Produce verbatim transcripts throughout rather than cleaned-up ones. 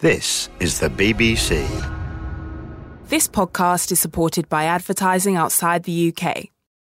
This is the B B C. This podcast is supported by advertising outside the U K.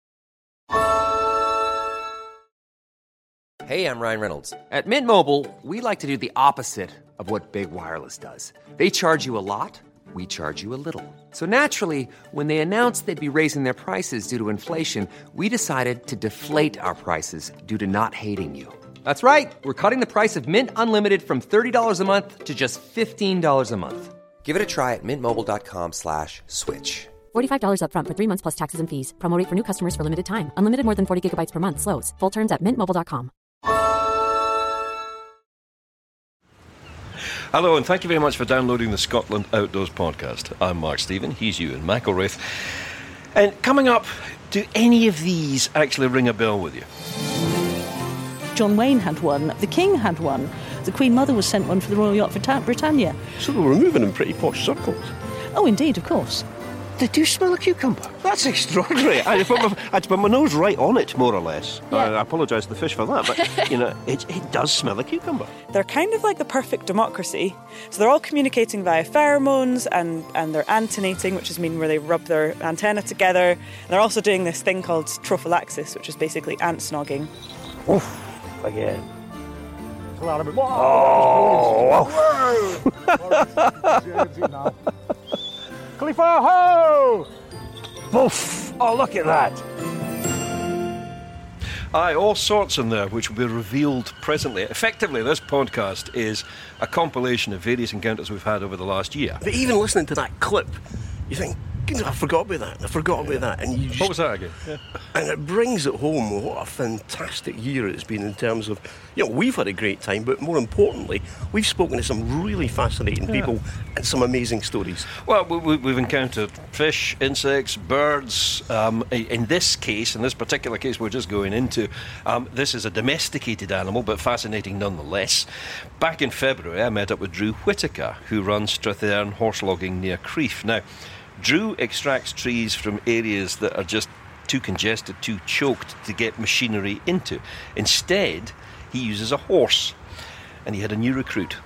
Hey, I'm Ryan Reynolds. At Mint Mobile, we like to do the opposite of what Big Wireless does. They charge you a lot, we charge you a little. So naturally, when they announced they'd be raising their prices due to inflation, we decided to deflate our prices due to not hating you. That's right. We're cutting the price of Mint Unlimited from thirty dollars a month to just fifteen dollars a month. Give it a try at mintmobile.com slash switch. forty-five dollars up front for three months plus taxes and fees. Promo rate for new customers for limited time. Unlimited more than forty gigabytes per month. Slows full terms at mint mobile dot com. Hello, and thank you very much for downloading the Scotland Outdoors podcast. I'm Mark Stephen, he's Ewan McElraith. And coming up, do any of these actually ring a bell with you? John Wayne had one, the King had one, the Queen Mother was sent one for the Royal Yacht Britannia. So they were moving in pretty posh circles. Oh, indeed, of course. They do smell a cucumber. That's extraordinary. I had, put my, I had to put my nose right on it, more or less. Yeah. I, I apologise to the fish for that, but, you know, it, it does smell a cucumber. They're kind of like the perfect democracy. So they're all communicating via pheromones and, and they're antenating, which is mean where they rub their antennae together. And they're also doing this thing called trophallaxis, which is basically ant snogging. Oof, again. Oh, wow. Khalifa, ho! Boof! Oh, look at that. Aye, all sorts in there, which will be revealed presently. Effectively, this podcast is a compilation of various encounters we've had over the last year. But even listening to that clip, you think, I forgot about that, I forgot about that. And you just, what was that again? Yeah. And it brings it home what a fantastic year it's been in terms of, you know, we've had a great time, but more importantly, we've spoken to some really fascinating yeah. people and some amazing stories. Well, we, we've encountered fish, insects, birds. Um, in this case, in this particular case we're just going into, um, this is a domesticated animal, but fascinating nonetheless. Back in February, I met up with Drew Whitaker, who runs Strathearn horse logging near Crieff. Now, Drew extracts trees from areas that are just too congested, too choked to get machinery into. Instead, he uses a horse, and he had a new recruit.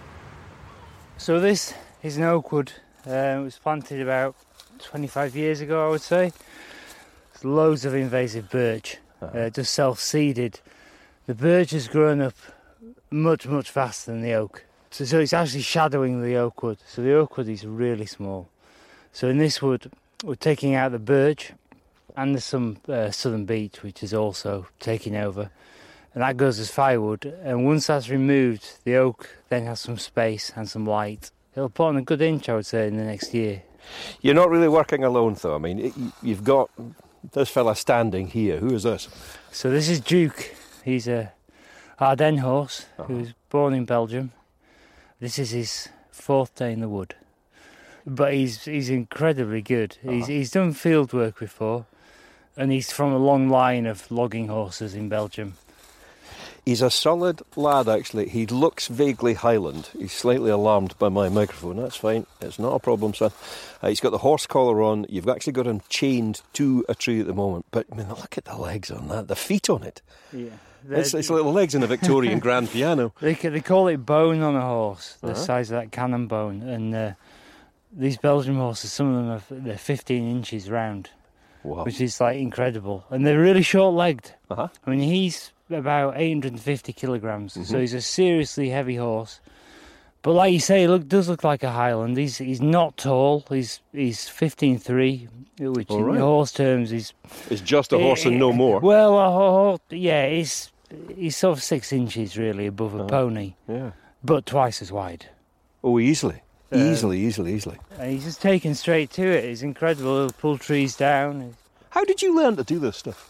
So this is an oak wood. Uh, it was planted about twenty-five years ago, I would say. There's loads of invasive birch, uh-huh. uh, just self-seeded. The birch has grown up much, much faster than the oak. So, so it's actually shadowing the oak wood. So the oak wood is really small. So in this wood, we're taking out the birch, and there's some uh, southern beech, which is also taking over. And that goes as firewood. And once that's removed, the oak then has some space and some light. It'll put on a good inch, I would say, in the next year. You're not really working alone, though. I mean, it, you've got this fella standing here. Who is this? So this is Duke. He's a Ardennes horse uh-huh. who was born in Belgium. This is his fourth day in the wood. But he's he's incredibly good. Uh-huh. He's he's done field work before, and he's from a long line of logging horses in Belgium. He's a solid lad, actually. He looks vaguely Highland. He's slightly alarmed by my microphone. That's fine. It's not a problem, son. Uh, he's got the horse collar on. You've actually got him chained to a tree at the moment. But, I mean, look at the legs on that. The feet on it. Yeah. It's, it's like the legs in a Victorian grand piano. They, they call it bone on a horse, the uh-huh. size of that cannon bone. And uh, these Belgian horses, some of them are they're fifteen inches round, wow. which is, like, incredible. And they're really short-legged. Uh-huh. I mean, he's about eight hundred fifty kilograms, mm-hmm. so he's a seriously heavy horse. But like you say, he look, does look like a Highland. He's he's not tall. He's he's fifteen three, which All right. in horse terms is... It's just a horse uh, and no more. Well, a horse, yeah, he's, he's sort of six inches really above a oh, pony, yeah, but twice as wide. Oh, easily. Uh, easily, easly, easily. And he's just taken straight to it. It's incredible. He'll pull trees down. How did you learn to do this stuff?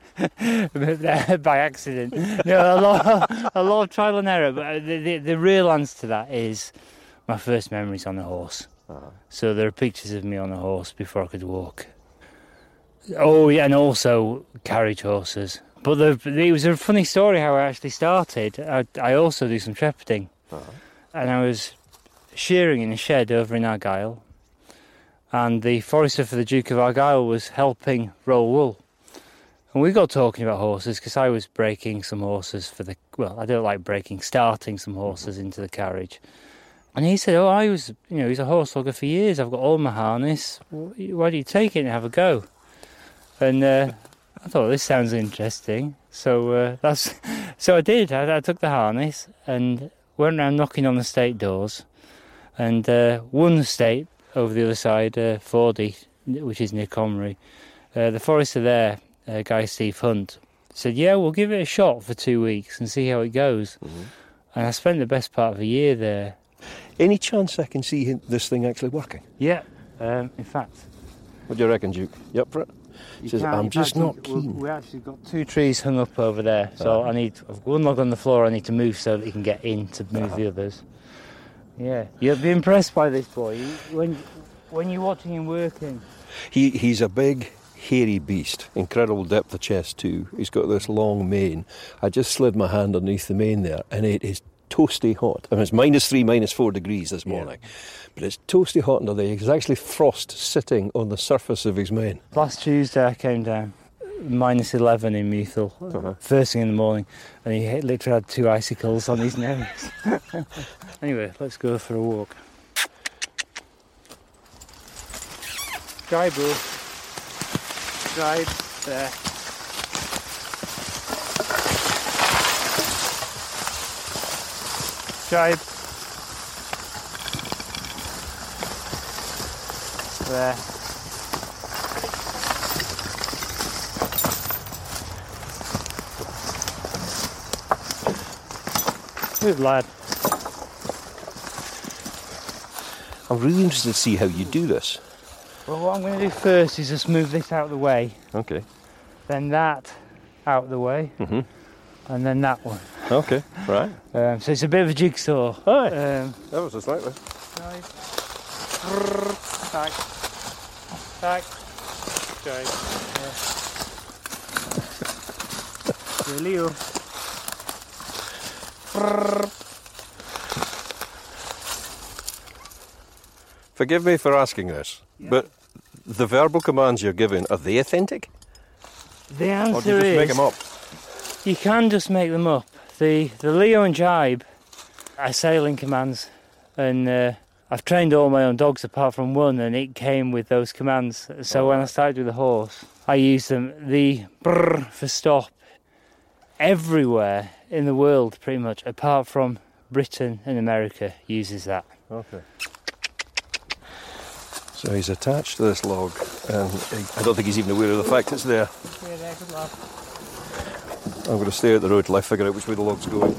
By accident. No, a lot, a lot of trial and error. But the, the, the real answer to that is my first memories on a horse. Uh-huh. So there are pictures of me on a horse before I could walk. Oh, yeah, and also carriage horses. But the, it was a funny story how I actually started. I, I also do some shepherding. Uh-huh. And I was shearing in a shed over in Argyll. And the forester for the Duke of Argyll was helping roll wool. And we got talking about horses because I was breaking some horses for the... Well, I don't like breaking, starting some horses into the carriage. And he said, oh, I was, you know, he's a horse logger for years. I've got all my harness. Why do you take it and have a go? And uh, I thought, this sounds interesting. So uh, that's so I did. I, I took the harness and went around knocking on the state doors. And uh, one estate over the other side, uh, Fordy, which is near Comrie, uh, the forester there, uh, guy Steve Hunt, said, yeah, we'll give it a shot for two weeks and see how it goes. Mm-hmm. And I spent the best part of a year there. Any chance I can see this thing actually working? Yeah, um, in fact. What do you reckon, Duke? You up for it? He says, I'm just not keen. We actually got two trees hung up over there, so uh-huh. I need I've got one log on the floor I need to move so that he can get in to move uh-huh. the others. Yeah, you'll be impressed by this boy when when you're watching him working. He he's a big, hairy beast, incredible depth of chest too. He's got this long mane. I just slid my hand underneath the mane there, and it is toasty hot. I mean, it's minus three, minus four degrees this morning, yeah. But it's toasty hot under there. There's actually frost sitting on the surface of his mane. Last Tuesday I came down, minus eleven in Methil, uh-huh. first thing in the morning, and he literally had two icicles on his nose. Anyway, let's go for a walk. Drive, bro. Drive there. Drive. There. Good lad. I'm really interested to see how you do this. Well, what I'm going to do first is just move this out of the way. Okay. Then that out of the way. Mm-hmm. And then that one. Okay, right. Um, so it's a bit of a jigsaw. Aye. Um, that was a slightly. Right. Back. Back. Drive. Yeah. Leo. Forgive me for asking this, yeah. But the verbal commands you're giving, are they authentic? The answer or do you just is... make them up? You can just make them up. The the Leo and Jibe are sailing commands, and uh, I've trained all my own dogs apart from one, and it came with those commands. So oh, when I started with the horse, I used them. The brrr for stop everywhere in the world, pretty much, apart from Britain and America, uses that. Okay. So he's attached to this log, and I don't think he's even aware of the fact it's there. Yeah, there, good lad. I'm going to stay at the road till I figure out which way the log's going.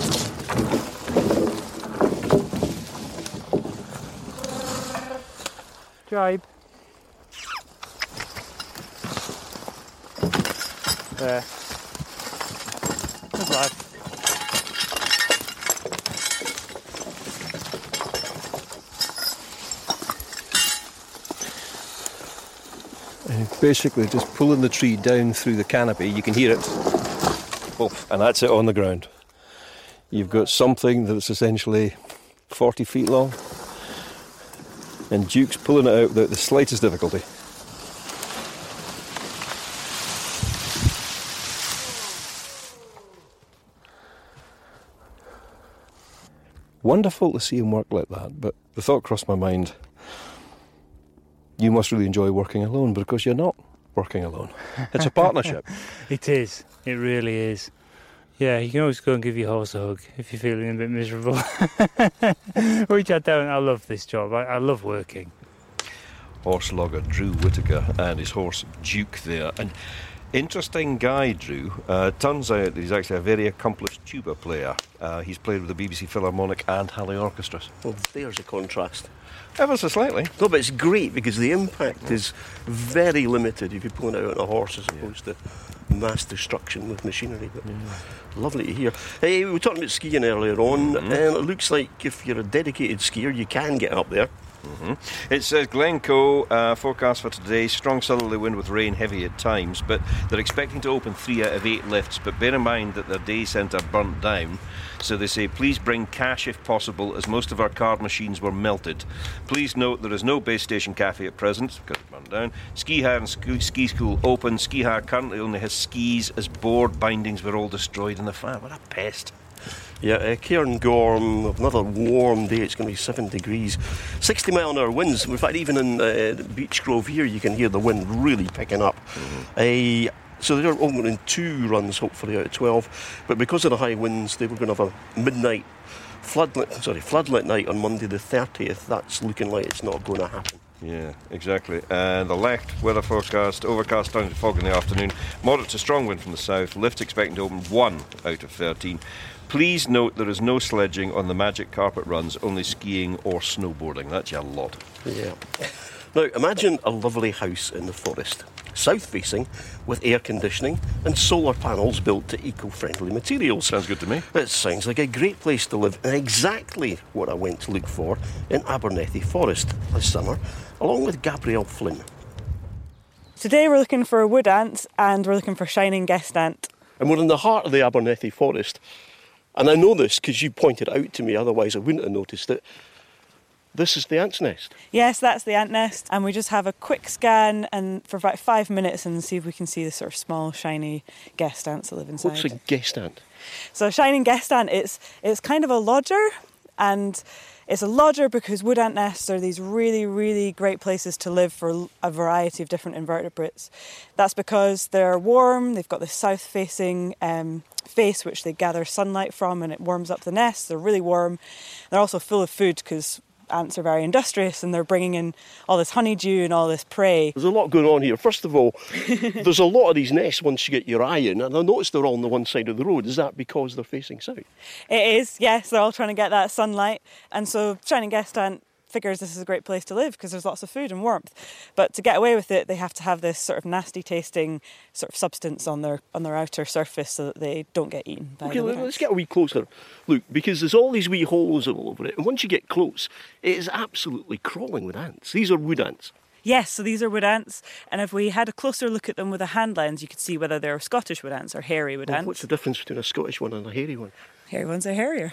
Jibe. There. Good lad. And basically just pulling the tree down through the canopy, you can hear it. Oh, and that's it on the ground. You've got something that's essentially forty feet long, and Duke's pulling it out without the slightest difficulty. Wonderful to see him work like that, but the thought crossed my mind, you must really enjoy working alone, but of course you're not working alone. It's a partnership. It is. It really is. Yeah, you can always go and give your horse a hug if you're feeling a bit miserable. Which I don't. I love this job. I, I love working. Horse logger Drew Whitaker and his horse Duke there. And interesting guy, Drew. Uh, turns out that he's actually a very accomplished tuba player. Uh, he's played with the B B C Philharmonic and Halley Orchestras. Well, there's a contrast. Ever so slightly. No, but it's great because the impact is very limited if you're pulling it out on a horse as opposed yeah. to mass destruction with machinery. But yeah. Lovely to hear. Hey, we were talking about skiing earlier on, mm-hmm. and it looks like if you're a dedicated skier, you can get up there. Mm-hmm. It says Glencoe uh, forecast for today, strong southerly wind with rain heavy at times, but they're expecting to open three out of eight lifts, but bear in mind that their day centre burnt down, so they say please bring cash if possible as most of our card machines were melted. Please note there is no base station cafe at present because it burned down. Ski hire and ski, ski school open. Ski hire currently only has skis as board bindings were all destroyed in the fire. What a pest. Yeah, uh, Cairngorm, another warm day. It's going to be seven degrees. sixty mile an hour winds. In fact, even in uh, Beech Grove here, you can hear the wind really picking up. Mm-hmm. Uh, so they're only in two runs, hopefully, out of twelve. But because of the high winds, they were going to have a midnight floodlit, sorry, floodlit night on Monday the thirtieth. That's looking like it's not going to happen. Yeah, exactly. And the left weather forecast, overcast down to fog in the afternoon, moderate to strong wind from the south, lift expecting to open one out of thirteen. Please note there is no sledging on the Magic Carpet runs, only skiing or snowboarding. That's a lot. Yeah. Now, imagine a lovely house in the forest, south-facing, with air conditioning and solar panels built to eco-friendly materials. Sounds good to me. It sounds like a great place to live, and exactly what I went to look for in Abernethy Forest this summer, along with Gabrielle Flynn. Today we're looking for wood ants and we're looking for shining guest ant. And we're in the heart of the Abernethy Forest. And I know this because you pointed it out to me, otherwise I wouldn't have noticed it. This is the ant's nest. Yes, that's the ant nest, and we just have a quick scan and for about five minutes and see if we can see the sort of small, shiny guest ants that live inside. What's a guest ant? So a shining guest ant, it's, it's kind of a lodger, and it's a lodger because wood ant nests are these really, really great places to live for a variety of different invertebrates. That's because they're warm, they've got this south-facing um, face which they gather sunlight from, and it warms up the nest. They're really warm. They're also full of food because ants are very industrious and they're bringing in all this honeydew and all this prey. There's a lot going on here. First of all, there's a lot of these nests once you get your eye in, and I noticed they're all on the one side of the road. Is that because they're facing south? It is, yes. They're all trying to get that sunlight. And so shining guest ant figures this is a great place to live because there's lots of food and warmth. But to get away with it, they have to have this sort of nasty tasting sort of substance on their on their outer surface so that they don't get eaten by Okay, the let's ants. get a wee closer. Look, because there's all these wee holes all over it, and once you get close, it is absolutely crawling with ants. These are wood ants. Yes, so these are wood ants, and if we had a closer look at them with a hand lens, you could see whether they're Scottish wood ants or hairy wood Well, ants. what's the difference between a Scottish one and a hairy one? Hairy ones are hairier.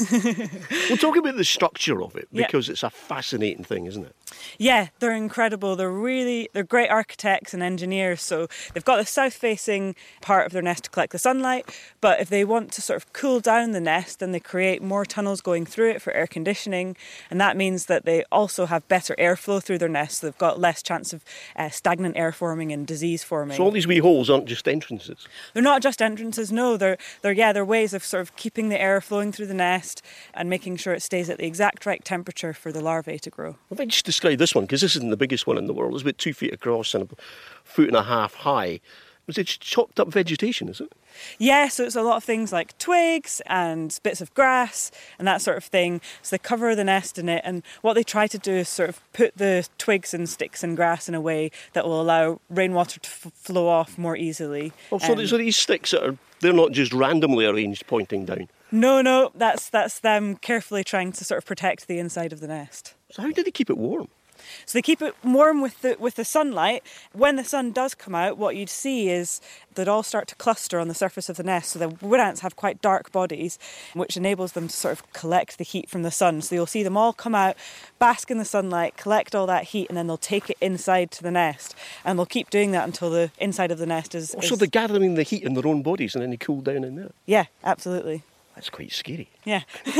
We'll talk about the structure of it, Yeah. because it's a fascinating thing, isn't it? Yeah, they're incredible. They're really, they're great architects and engineers. So they've got the south-facing part of their nest to collect the sunlight, but if they want to sort of cool down the nest, then they create more tunnels going through it for air conditioning, and that means that they also have better airflow through their nest. So they've got less chance of uh, stagnant air forming and disease forming. So all these wee holes aren't just entrances. They're not just entrances, no. They're, they're yeah, they're ways of sort of keeping the air flowing through the nest and making sure it stays at the exact right temperature for the larvae to grow. If I just describe this one, because this isn't the biggest one in the world, it's about two feet across and a foot and a half high. Was it chopped up vegetation, is it? Yeah, so it's a lot of things like twigs and bits of grass and that sort of thing. So they cover the nest in it, and what they try to do is sort of put the twigs and sticks and grass in a way that will allow rainwater to f- flow off more easily. Oh, so, Um, so these sticks that are, they're not just randomly arranged pointing down. No, no, that's that's them carefully trying to sort of protect the inside of the nest. So how do they keep it warm? So they keep it warm with the with the sunlight. When the sun does come out, what you'd see is they'd all start to cluster on the surface of the nest. So the wood ants have quite dark bodies, which enables them to sort of collect the heat from the sun. So you'll see them all come out, bask in the sunlight, collect all that heat, and then they'll take it inside to the nest. And they'll keep doing that until the inside of the nest is... Oh, is so they're gathering the heat in their own bodies and then they cool down in there? Yeah, absolutely. That's quite scary. Yeah.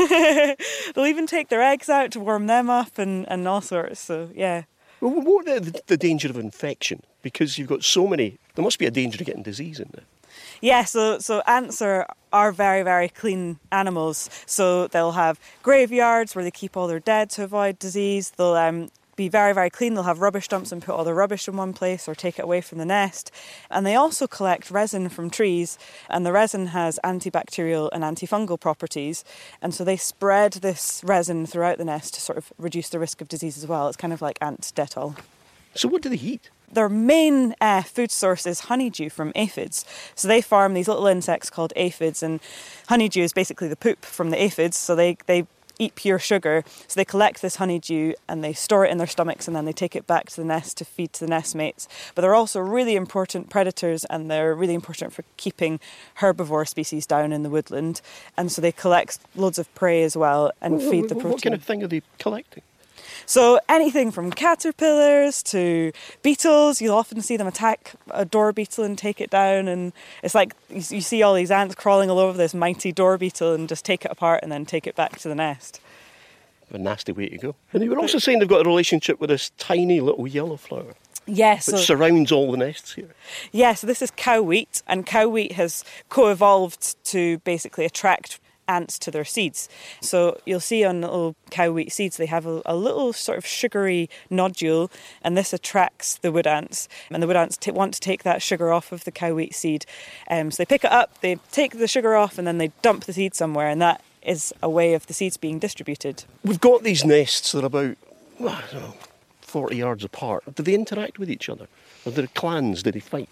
They'll even take their eggs out to warm them up and, and all sorts. So, yeah. Well, what are the, the danger of infection? Because you've got so many... There must be a danger of getting disease in there. Yeah, so so ants are, are very, very clean animals. So they'll have graveyards where they keep all their dead to avoid disease. They'll um, be very, very clean. They'll have rubbish dumps and put all their rubbish in one place or take it away from the nest. And they also collect resin from trees, and the resin has antibacterial and antifungal properties. And so they spread this resin throughout the nest to sort of reduce the risk of disease as well. It's kind of like ant Dettol. So what do they eat? Their main uh, food source is honeydew from aphids. So they farm these little insects called aphids, and honeydew is basically the poop from the aphids. So they, they eat pure sugar. So they collect this honeydew and they store it in their stomachs, and then they take it back to the nest to feed to the nest mates. But they're also really important predators, and they're really important for keeping herbivore species down in the woodland. And so they collect loads of prey as well and Well, feed what, the protein. What kind of thing are they collecting? So anything from caterpillars to beetles, you'll often see them attack a door beetle and take it down, and it's like you, you see all these ants crawling all over this mighty door beetle and just take it apart and then take it back to the nest. A nasty way to go. And you were also saying they've got a relationship with this tiny little yellow flower. Yes. Which so, surrounds all the nests here. Yeah, so this is cow wheat, and cow wheat has co-evolved to basically attract ants to their seeds. So you'll see on little cow wheat seeds they have a, a little sort of sugary nodule, and this attracts the wood ants, and the wood ants t- want to take that sugar off of the cow wheat seed. Um, so they pick it up, they take the sugar off, and then they dump the seed somewhere, and that is a way of the seeds being distributed. We've got these nests that are about, well, I don't know, forty yards apart. Do they interact with each other? Are there clans? Do they fight?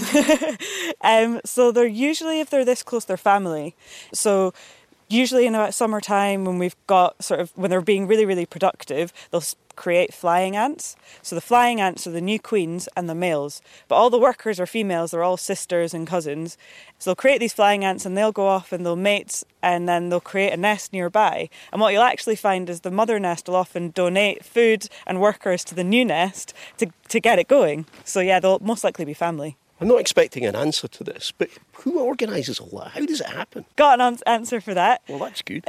um, so they're usually, if they're this close, they're family. So usually in about summertime, when we've got sort of, when they're being really, really productive, they'll create flying ants. So the flying ants are the new queens and the males. But all the workers are females, they're all sisters and cousins. So they'll create these flying ants and they'll go off and they'll mate, and then they'll create a nest nearby. And what you'll actually find is the mother nest will often donate food and workers to the new nest to, to get it going. So yeah, they'll most likely be family. I'm not expecting an answer to this, but who organises all that? How does it happen? Got an answer for that. Well, that's good.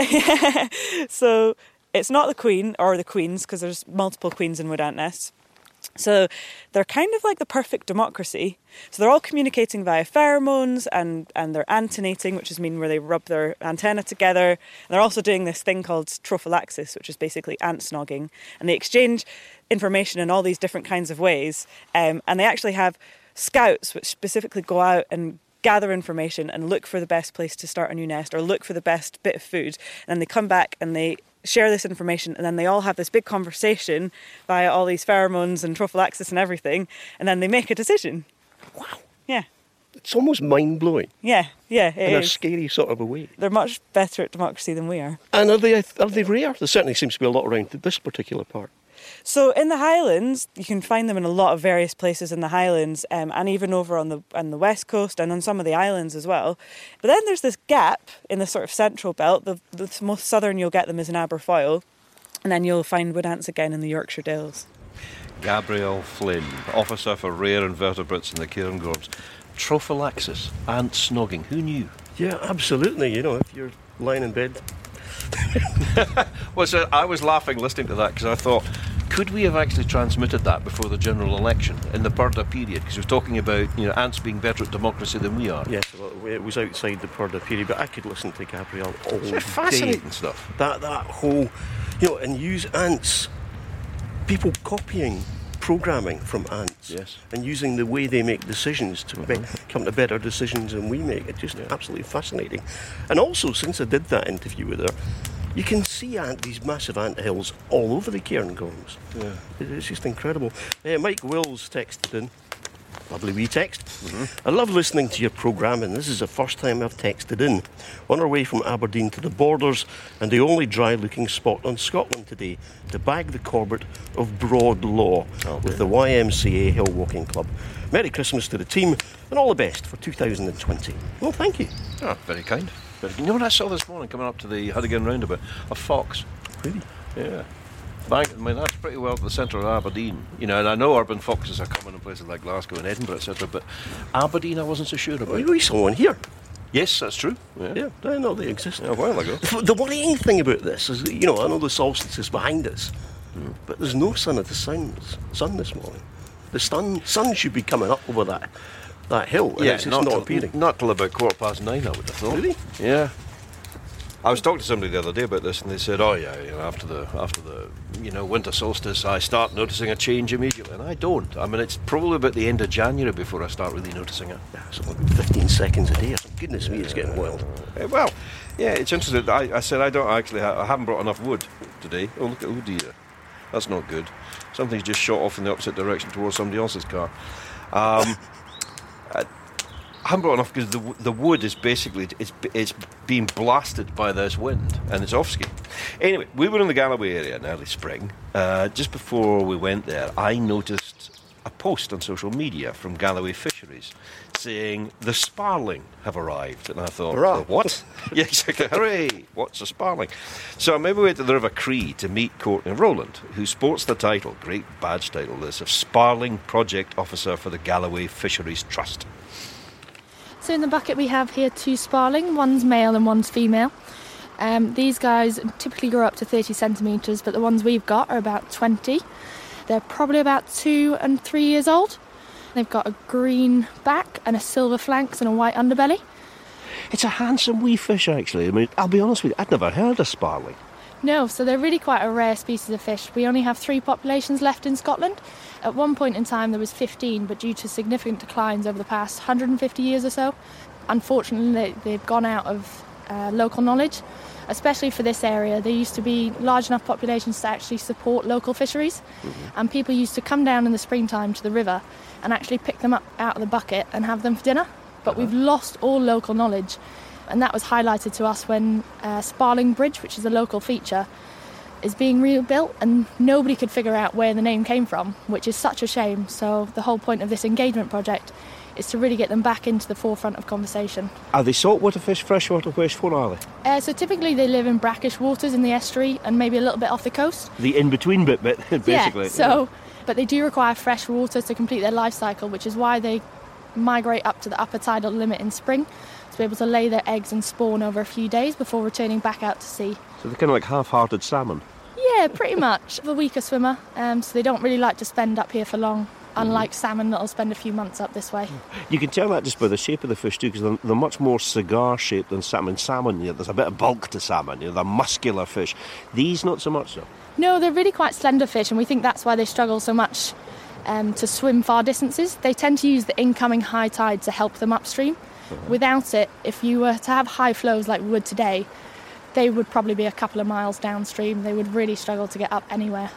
So it's not the queen or the queens, because there's multiple queens in wood ant nests. So they're kind of like the perfect democracy. So they're all communicating via pheromones, and, and they're antenating, which is mean where they rub their antennae together. And they're also doing this thing called trophallaxis, which is basically ant snogging. And they exchange information in all these different kinds of ways. Um, and they actually have scouts which specifically go out and gather information and look for the best place to start a new nest, or look for the best bit of food. And then they come back and they share this information, and then they all have this big conversation via all these pheromones and trophallaxis and everything, and then they make a decision. Wow. Yeah. It's almost mind-blowing. Yeah, yeah, it in is. a scary sort of a way. They're much better at democracy than we are. And are they, are they rare? There certainly seems to be a lot around this particular part. So in the Highlands, you can find them in a lot of various places in the Highlands, um, and even over on the on the west coast and on some of the islands as well. But then there's this gap in the sort of central belt. The, the most southern you'll get them is in Aberfoyle, and then you'll find wood ants again in the Yorkshire Dales. Gabrielle Flynn, Officer for Rare Invertebrates in the Cairngorms. Trophallaxis, ant snogging, who knew? Yeah, absolutely. You know, if you're lying in bed. Well, so I was laughing listening to that, because I thought, could we have actually transmitted that before the general election in the Purdah period? Because we're talking about, you know, ants being better at democracy than we are. Yes, well, it was outside the Purdah period, but I could listen to Gabrielle all day. It's fascinating stuff. That that whole, you know, and use ants, people copying programming from ants, yes, and using the way they make decisions to mm-hmm. be, come to better decisions than we make. It's just yeah. absolutely fascinating. And also, since I did that interview with her, you can see ant, these massive ant hills all over the Cairngorms. Yeah. It's just incredible. Uh, Mike Wills texted in. Lovely wee text. Mm-hmm. I love listening to your programme, and this is the first time I've texted in. On our way from Aberdeen to the Borders, and the only dry-looking spot on Scotland today, to bag the Corbett of Broad Law oh, with the Y M C A Hill Walking Club. Merry Christmas to the team, and all the best for two thousand twenty. Well, thank you. Oh, very kind. But you know what I saw this morning coming up to the Huddigan roundabout? A fox. Really? Yeah. Bank, I mean, that's pretty well at the centre of Aberdeen. You know, and I know urban foxes are common in places like Glasgow and Edinburgh, et cetera, but Aberdeen I wasn't so sure about. Oh, we saw one here. Yes, that's true. Yeah, yeah I know they exist. Yeah, a while ago. The worrying thing about this is, that, you know, I know the solstice is behind us, mm. but there's no sun at the sun, sun this morning. The sun, sun should be coming up over that that hill, and yeah, it's just not, not till, appearing. Not till about quarter past nine, I would have thought. Really? Yeah. I was talking to somebody the other day about this, and they said, "Oh yeah, you know, after the after the you know winter solstice, I start noticing a change immediately." And I don't. I mean, it's probably about the end of January before I start really noticing it. Yeah, so like fifteen seconds a day. Or something. Goodness me, it's getting wild. Uh, well, yeah, it's interesting. I, I said I don't actually. Ha- I haven't brought enough wood today. Oh look at oh dear, that's not good. Something's just shot off in the opposite direction towards somebody else's car. Um, I, I haven't brought enough because the the wood is basically it's it's being blasted by this wind and it's off ski. Anyway, we were in the Galloway area in early spring. Uh, just before we went there, I noticed a post on social media from Galloway Fisheries saying the sparling have arrived. And I thought, Hurrah. "The what?" Yeah, exactly. Hooray! What's a sparling? So I made my way to the River Cree to meet Courtney Rowland, who sports the title, great badge title this, of Sparling Project Officer for the Galloway Fisheries Trust. So in the bucket we have here two sparling, one's male and one's female. Um, these guys typically grow up to thirty centimetres, but the ones we've got are about twenty. They're probably about two and three years old. They've got a green back and a silver flanks and a white underbelly. It's a handsome wee fish, actually. I mean, I'll be honest with you, I'd never heard of sparling. No, so they're really quite a rare species of fish. We only have three populations left in Scotland. At one point in time there was fifteen, but due to significant declines over the past one hundred fifty years or so, unfortunately they, they've gone out of uh, local knowledge, especially for this area. There used to be large enough populations to actually support local fisheries, mm-hmm. and people used to come down in the springtime to the river and actually pick them up out of the bucket and have them for dinner. But uh-huh. we've lost all local knowledge, and that was highlighted to us when uh, Sparling Bridge, which is a local feature, is being rebuilt, and nobody could figure out where the name came from, which is such a shame. So the whole point of this engagement project is to really get them back into the forefront of conversation. Are they saltwater fish, freshwater fish? What are they? Uh, so typically they live in brackish waters in the estuary and maybe a little bit off the coast. The in-between bit, bit basically. Yeah, so, but they do require fresh water to complete their life cycle, which is why they migrate up to the upper tidal limit in spring to be able to lay their eggs and spawn over a few days before returning back out to sea. So they're kind of like half-hearted salmon? Yeah, pretty much. A weaker swimmer, um, so they don't really like to spend up here for long, unlike salmon that'll spend a few months up this way. You can tell that just by the shape of the fish too, because they're, they're much more cigar-shaped than salmon. Salmon, you know, there's a bit of bulk to salmon, you know, they're muscular fish. These, not so much so. No, they're really quite slender fish, and we think that's why they struggle so much um, to swim far distances. They tend to use the incoming high tide to help them upstream. Uh-huh. Without it, if you were to have high flows like we would today, they would probably be a couple of miles downstream. They would really struggle to get up anywhere.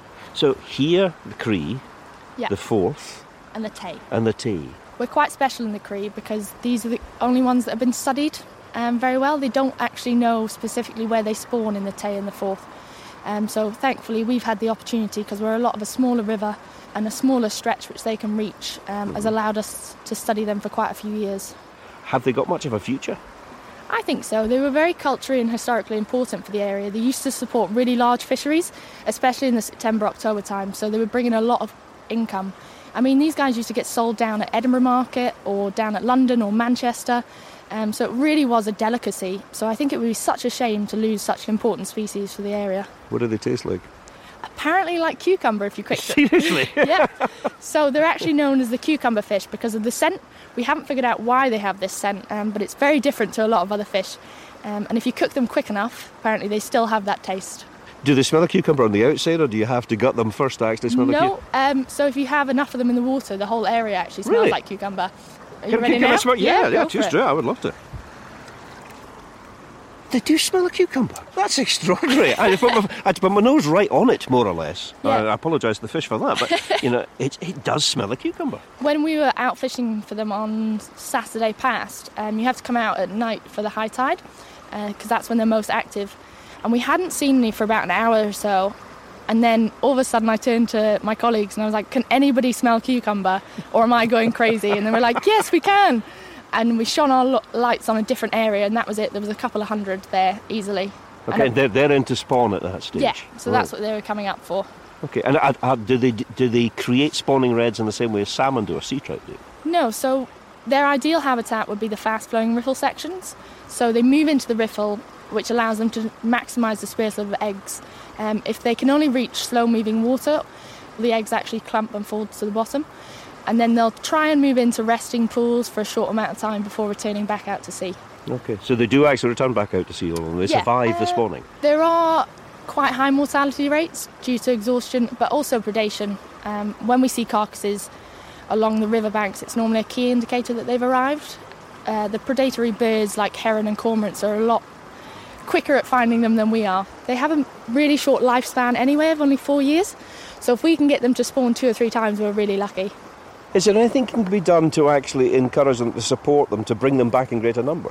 So here, the Cree, yeah. the Forth, and the Tay. And the Tay. We're quite special in the Cree because these are the only ones that have been studied um, very well. They don't actually know specifically where they spawn in the Tay and the Forth. Um, so thankfully we've had the opportunity, because we're a lot of a smaller river and a smaller stretch which they can reach, um, mm-hmm. has allowed us to study them for quite a few years. Have they got much of a future? I think so. They were very culturally and historically important for the area. They used to support really large fisheries, especially in the September, October time, so they were bringing a lot of income. I mean, these guys used to get sold down at Edinburgh Market or down at London or Manchester, um, so it really was a delicacy. So I think it would be such a shame to lose such an important species for the area. What do they taste like? Apparently like cucumber if you cook them. Seriously? Yeah. So they're actually known as the cucumber fish because of the scent. We haven't figured out why they have this scent, um, but it's very different to a lot of other fish. Um, and if you cook them quick enough, apparently they still have that taste. Do they smell a cucumber on the outside, or do you have to gut them first to actually smell no, a cucumber? No, um, so if you have enough of them in the water, the whole area actually smells really? like cucumber. Are you can, ready can, now? Can I smell? Yeah, yeah, yeah just do it. I would love to. They do smell a cucumber. That's extraordinary. I had, to put my, I had to put my nose right on it, more or less. Yeah. I, I apologise to the fish for that, but you know, it, it does smell a cucumber. When we were out fishing for them on Saturday past, um, you have to come out at night for the high tide, because uh, that's when they're most active. And we hadn't seen any for about an hour or so. And then all of a sudden I turned to my colleagues and I was like, can anybody smell cucumber? Or am I going crazy? And they were like, yes, we can. And we shone our lo- lights on a different area, and that was it. There was a couple of hundred there easily. Okay, and they're, they're into spawn at that stage. Yeah, so right. That's what they were coming up for. Okay, and uh, uh, do they do they create spawning reds in the same way as salmon do or sea trout do? No, so their ideal habitat would be the fast-flowing riffle sections. So they move into the riffle, which allows them to maximise dispersal of eggs. Um, if they can only reach slow-moving water, the eggs actually clump and fall to the bottom. And then they'll try and move into resting pools for a short amount of time before returning back out to sea. Okay, so they do actually return back out to sea, and they yeah, survive uh, the spawning? There are quite high mortality rates due to exhaustion, but also predation. Um, when we see carcasses along the riverbanks, it's normally a key indicator that they've arrived. Uh, the predatory birds like heron and cormorants are a lot quicker at finding them than we are. They have a really short lifespan anyway of only four years, so if we can get them to spawn two or three times, we're really lucky. Is there anything that can be done to actually encourage them, to support them, to bring them back in greater numbers?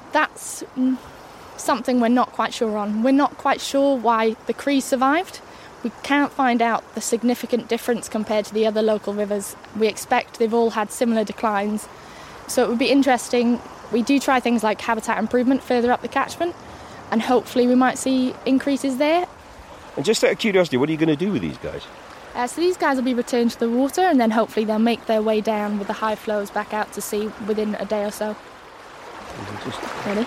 That's something we're not quite sure on. We're not quite sure why the Cree survived. We can't find out the significant difference compared to the other local rivers. We expect they've all had similar declines. So it would be interesting. We do try things like habitat improvement further up the catchment, and hopefully we might see increases there. And just out of curiosity, what are you going to do with these guys? Uh, so these guys will be returned to the water, and then hopefully they'll make their way down with the high flows back out to sea within a day or so. Just... Ready?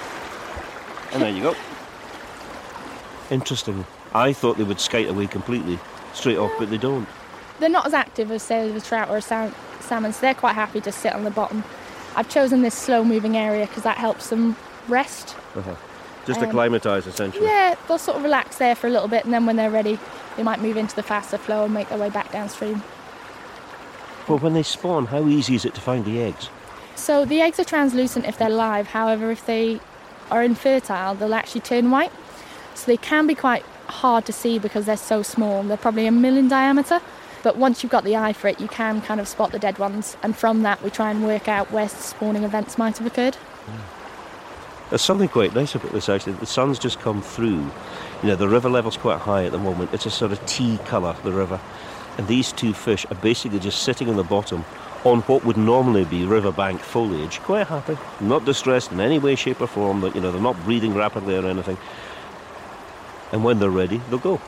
And there you go. Interesting. I thought they would skate away completely, straight off, but they don't. They're not as active as, say, the trout or a sal- salmon, so they're quite happy to sit on the bottom. I've chosen this slow-moving area because that helps them rest. Uh-huh. Just Um, acclimatise, essentially. Yeah, they'll sort of relax there for a little bit, and then when they're ready, they might move into the faster flow and make their way back downstream. Well, when they spawn, how easy is it to find the eggs? So the eggs are translucent if they're live. However, if they are infertile, they'll actually turn white. So they can be quite hard to see because they're so small. They're probably a mil in diameter. But once you've got the eye for it, you can kind of spot the dead ones. And from that, we try and work out where spawning events might have occurred. There's something quite nice about this, actually. The sun's just come through. You know, the river level's quite high at the moment. It's a sort of tea colour, the river. And these two fish are basically just sitting on the bottom on what would normally be riverbank foliage, quite happy, not distressed in any way, shape or form, but, you know, they're not breathing rapidly or anything. And when they're ready, they'll go.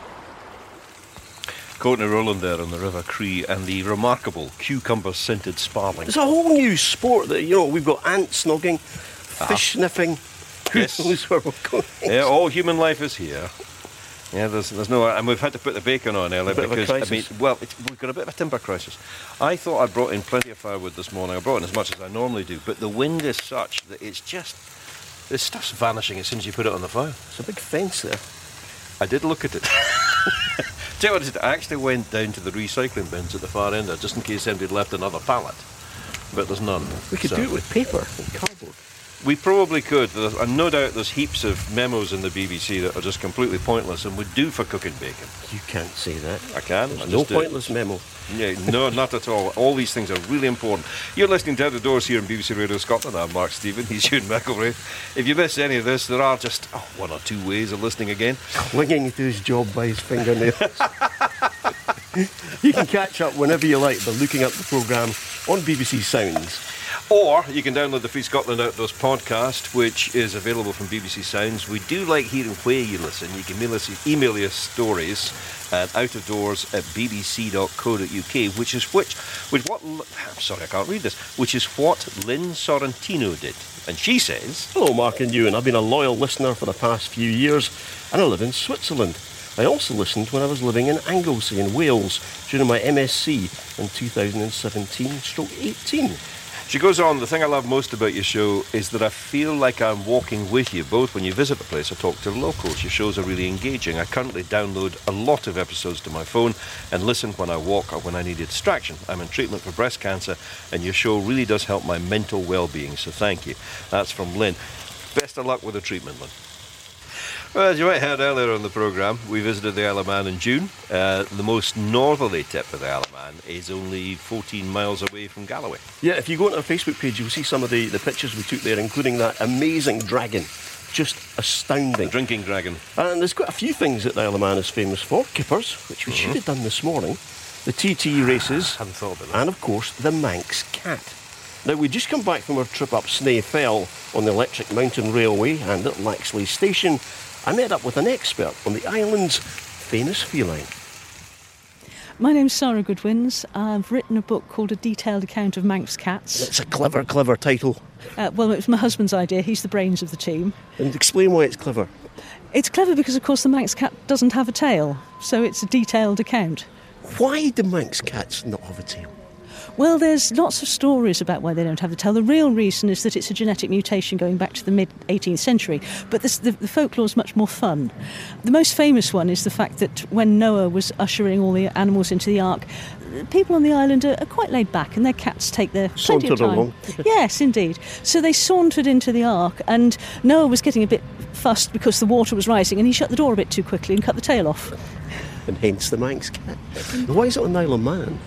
Courtney Rowland there on the River Cree and the remarkable cucumber-scented sparling. It's a whole new sport that, you know, we've got ant snogging, fish uh-huh. sniffing. Who Yes. knows where we're going? Yeah, all human life is here. Yeah, there's, there's no, and we've had to put the bacon on earlier because I mean, well, it's, we've got a bit of a timber crisis. I thought I brought in plenty of firewood this morning. I brought in as much as I normally do, but the wind is such that it's just this stuff's vanishing as soon as you put it on the fire. It's a big fence there. I did look at it. Tell you what, I actually went down to the recycling bins at the far end there, just in case somebody had left another pallet, but there's none. We could so. do it with paper and cardboard. We probably could. There's, and no doubt there's heaps of memos in the B B C that are just completely pointless and would do for cooking bacon. You can't say that. I can. There's I no just do. pointless memo. Yeah, no, not at all. All these things are really important. You're listening to Out the Doors here on B B C Radio Scotland. I'm Mark Stephen. He's Ewan McElroy. If you miss any of this, there are just oh, one or two ways of listening again. Clinging to his job by his fingernails. You can catch up whenever you like by looking up the programme on B B C Sounds. Or you can download the Free Scotland Outdoors podcast, which is available from B B C Sounds. We do like hearing where you listen. You can mail us, email us stories at outofdoors at b b c dot co dot u k, which is which, which what, I'm sorry, I can't read this, which is what Lynn Sorrentino did. And she says, hello, Mark and Ewan. I've been a loyal listener for the past few years, and I live in Switzerland. I also listened when I was living in Anglesey in Wales during my M S c in two thousand seventeen stroke eighteen. She goes on, the thing I love most about your show is that I feel like I'm walking with you, both when you visit the place or talk to the locals. Your shows are really engaging. I currently download a lot of episodes to my phone and listen when I walk or when I need a distraction. I'm in treatment for breast cancer, and your show really does help my mental well-being, so thank you. That's from Lynn. Best of luck with the treatment, Lynn. Well, as you might have heard earlier on the programme, we visited the Isle of Man in June. Uh, the most northerly tip of the Isle of Man is only fourteen miles away from Galloway. Yeah, if you go on our Facebook page, you'll see some of the, the pictures we took there, including that amazing dragon. Just astounding. The drinking dragon. And there's quite a few things that the Isle of Man is famous for. Kippers, which we mm-hmm. should have done this morning. The T T races. I hadn't thought about that. And, of course, the Manx cat. Now, we'd just come back from our trip up Snae Fell on the Electric Mountain Railway, and at Laxley Station, I met up with an expert on the island's famous feline. My name's Sarah Goodwins. I've written a book called A Detailed Account of Manx Cats. It's a clever, clever title. Uh, well, it was my husband's idea. He's the brains of the team. And explain why it's clever. It's clever because, of course, the Manx cat doesn't have a tail, so it's a detailed account. Why do Manx cats not have a tail? Well, there's lots of stories about why they don't have the tail. The real reason is that it's a genetic mutation going back to the mid-eighteenth century. But this, the, the folklore's much more fun. The most famous one is the fact that when Noah was ushering all the animals into the ark, people on the island are, are quite laid back, and their cats take their plenty of time. Along. Yes, indeed. So they sauntered into the ark, and Noah was getting a bit fussed because the water was rising, and he shut the door a bit too quickly and cut the tail off. And hence the Manx cat. Why is it on the Isle of Man?